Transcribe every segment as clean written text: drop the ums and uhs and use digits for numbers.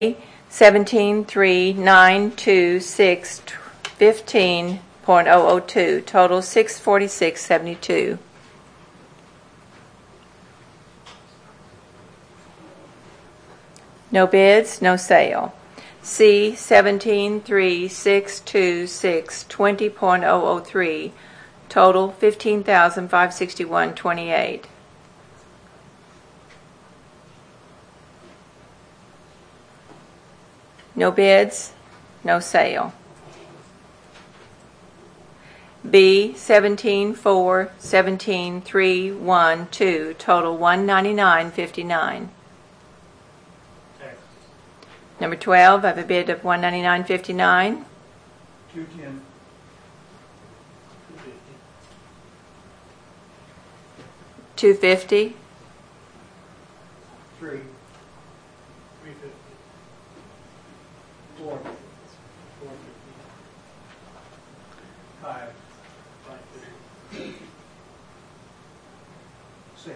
17392615.002, total $646.72. No bids, no sale. C 17362620.003, total $15,561.28. No bids, no sale. B 17417312, total $199.59. Number 12, I have a bid of $199.59. 210. 250. 3. 4. 5. 6.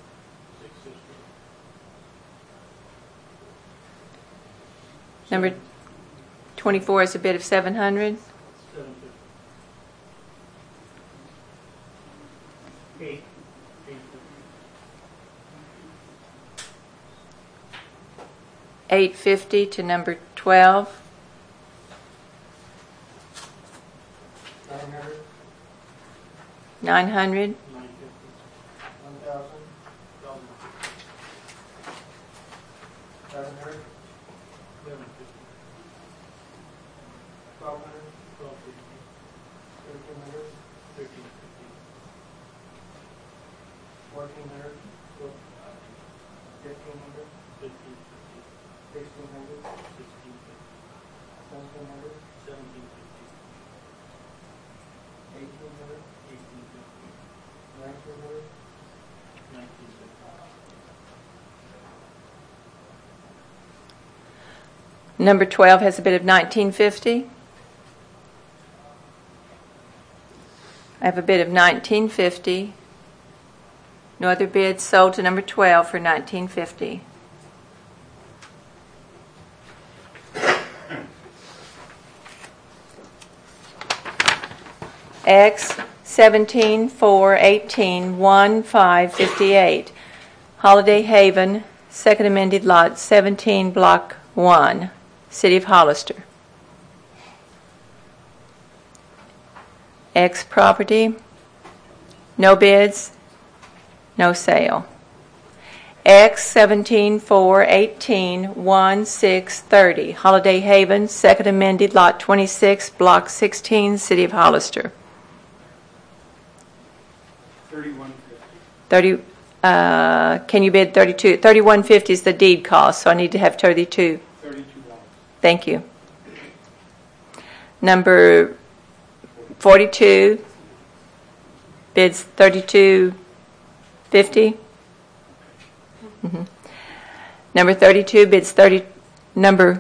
Number 24 is a bid of 700. 8. 850 to number 12. 900. 1,000. 700. 1,200. 1,300. 1,400. 1,500. 1,600. 1,700. 1,800. 1,900. Number 12 has a bid of 1950. I have a bid of 1950. No other bids. Sold to number 12 for 1950. X 17418158, Holiday Haven, second amended lot 17, block 1, City of Hollister. X property, no bids, no sale. X 17418160, Holiday Haven, second amended lot 26, block 16, City of Hollister. 3150. Can you bid 32? 3150 is the deed cost, so I need to have 32. $32. Thank you. Number 42 bids 3250. Number 32 bids 30. Number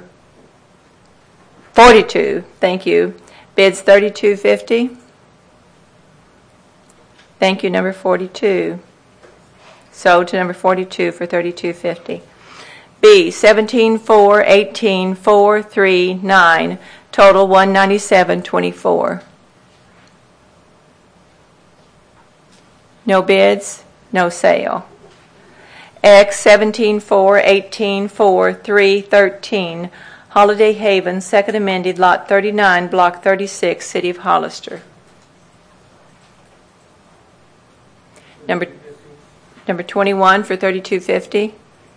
42, thank you, bids 3250. Thank you, number 42. Sold to number 42 for $32.50. B 17418439, total $197.24. No bids, no sale. X 17418413, Holiday Haven, second amended lot 39, block 36, City of Hollister. Number 21 for $32.50.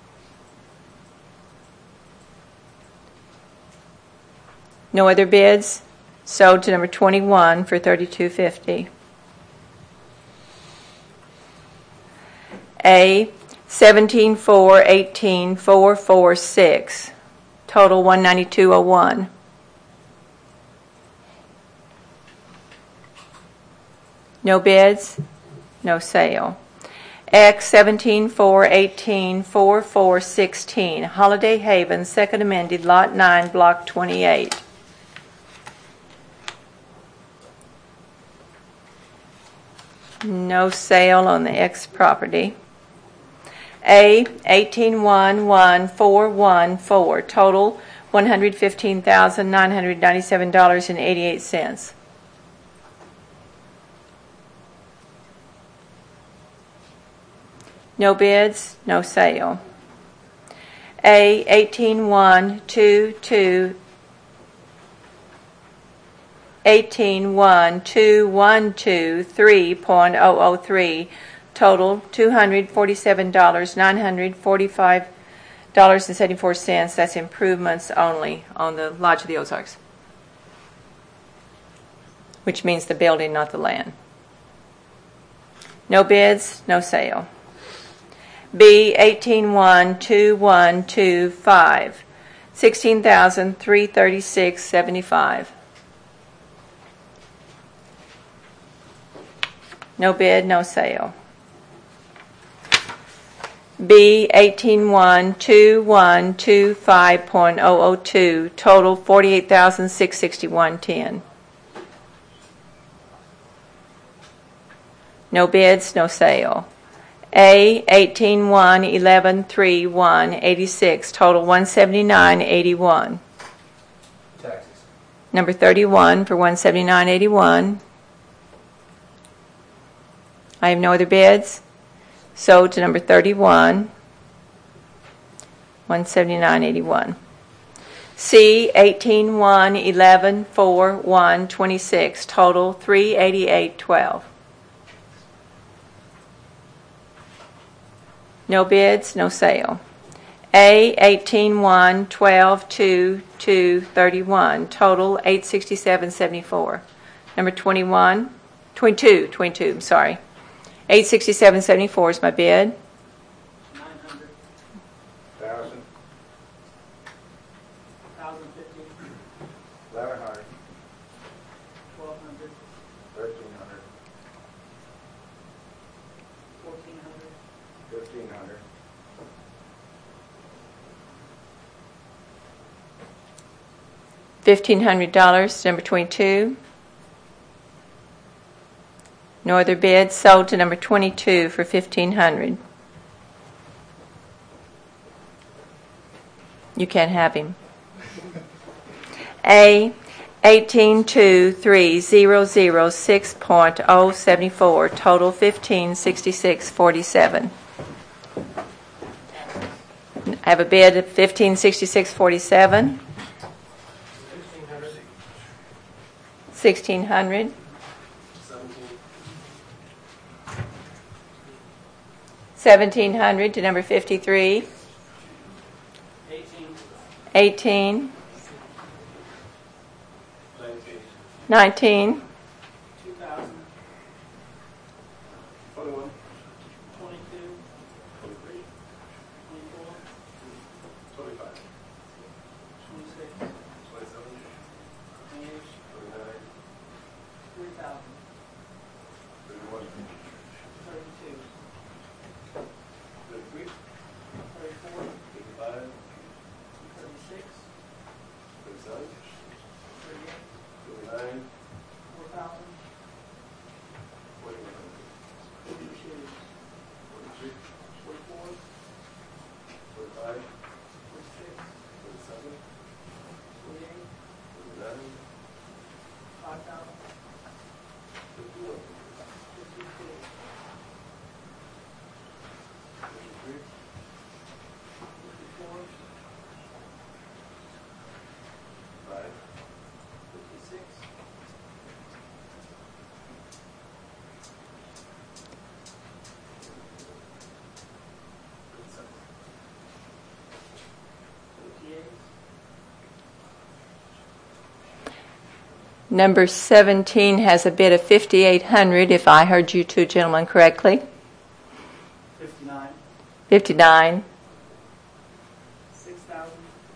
No other bids. Sold to number 21 for $32.50. A 17418446, total $192.01. No bids. No sale. X 17418416, Holiday Haven, second amended lot 9, block 28. No sale on the X property. A 18,11414, total $115,997.88. No bids, no sale. A 18,112,3.003, total $247,945.74. That's improvements only on the Lodge of the Ozarks, which means the building, not the land. No bids, no sale. B 18,12125, $16,336.75. No bid, no sale. B 18,12125.002, total $48,661.10. No bids, no sale. A 18,111,3.186, total $179.81. Taxes. Number 31 for $179.81. I have no other bids. So to number 31, $179.81. C 18,111,4.126, total $388.12. No bids, no sale. A 18,112,231, total $867.74. Number 22, I'm sorry. $867.74 is my bid. 900. 1,000. 1,050. 1,100. 1,200. 1,300. 1,400. 1,500. $1,500, number 22. No other bids. Sold to number 22 for $1,500. You can't have him. A 18,23006.074, total $1,566.47. I have a bid of $1,566.47. 1,600. 1,700 to number 53. 18. 19. 2,000. 21. 22. 23. 24. 25. 26. 27. 28. 29. 3,000. 31. 32. 33. 34. 35. 36. 37. 38. 39. 4,000. 41. 42. 43. 44. 45. 46. 47. 48. 49. 5,000. 51. 52. 53. 54. 5. 56. 58. Number 17 has a bid of $5,800, if I heard you two gentlemen correctly. 59. 59. 6,000.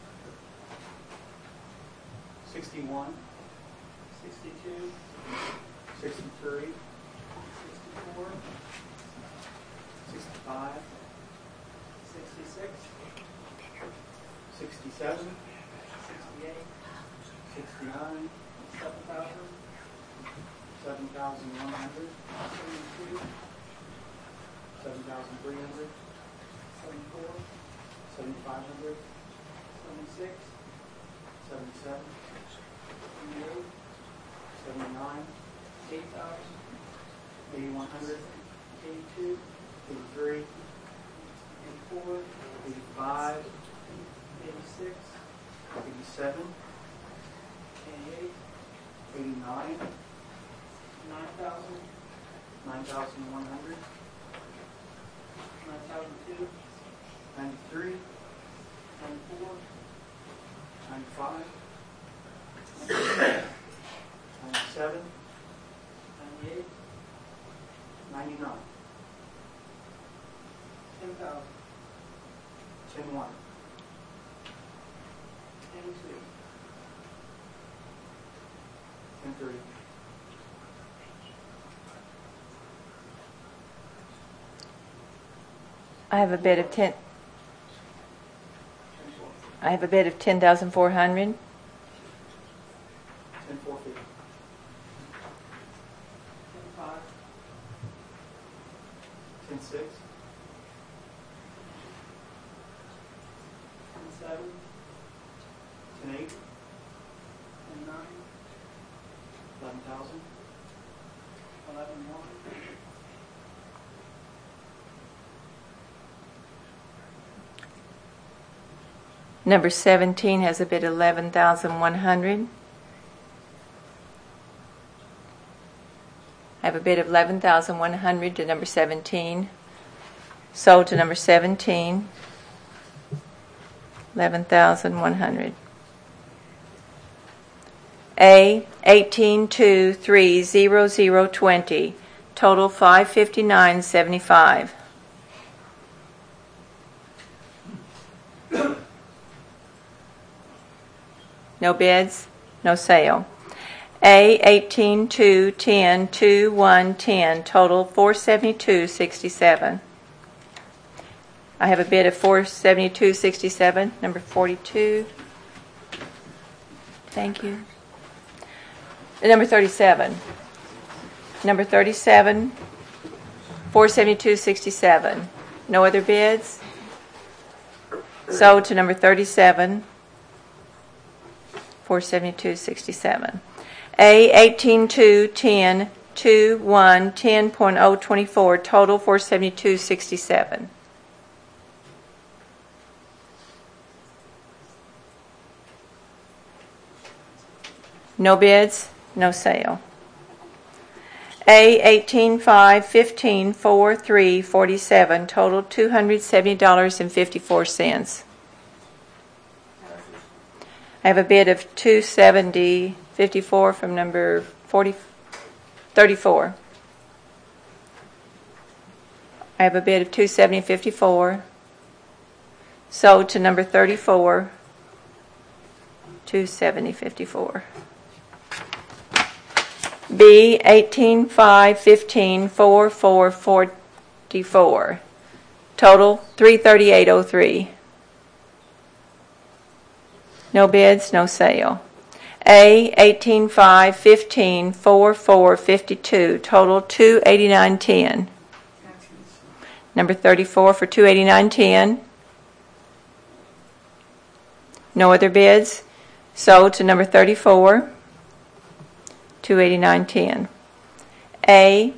61. 62. 63. 64. 65. 66. 67. 68. 69. 7,000. 7,100. 72. 7,300. 74, 7,500, 76, 77, 78, 79, 8,000, 8,100, 82, 83, 84, 85, 86, 87, 88, 89, 9,000, 9,100, 9,002, 93, 94, 95, 96, 97, 98, 99, 10,000, 10,1, 10,2, 10,3, I have a bid of 10. 10,4, I have a bid of 10,400. 10,450, 10,5, 10,6, 10,7, 10,8, 10,9, 11,000, 11,1, Number 17 has a bid of 11,100. I have a bid of 11,100 to number 17. Sold to number 17. 11,100. A 18,230,020. Total 559.75. No bids, no sale. A 18,210,2110. Total 472.67. I have a bid of 472.67. Number 42. Thank you. Number 37. Number 37. 472.67. No other bids. Sold to number 37. 472.67. A 18,210,2110.024. Total 472.67. No bids, no sale. A 18,515,4347. Total $270.54. I have a bid of 270.54 from number 34. I have a bid of 270.54. Sold to number 34. 270.54. B 18,515,4444. Total 338.03. No bids, no sale. A 18,515,4452. Total 289.10. Number 34 for 289.10. No other bids. Sold to number 34. 289.10. A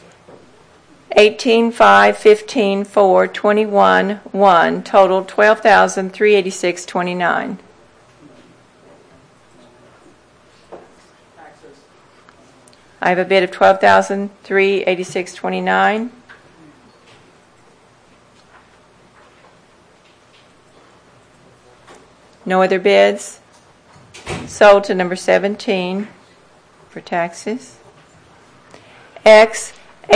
18,515,421.1. Total 12,386.29. I have a bid of 12,386.29. No other bids. Sold to number 17 for taxes. X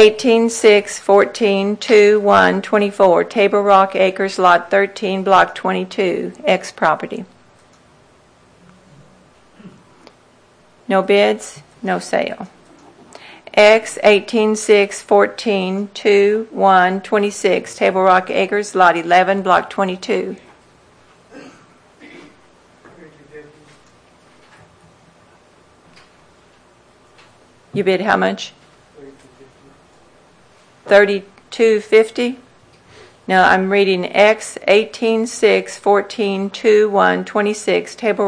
18,614,2124. Table Rock Acres, Lot 13, Block 22. X property. No bids. No sale. X 18,614,2126. Table Rock Acres, Lot 11, Block 22. You bid how much? $32.50. Now I'm reading X 18, 6, 14, 2, 1, 26, table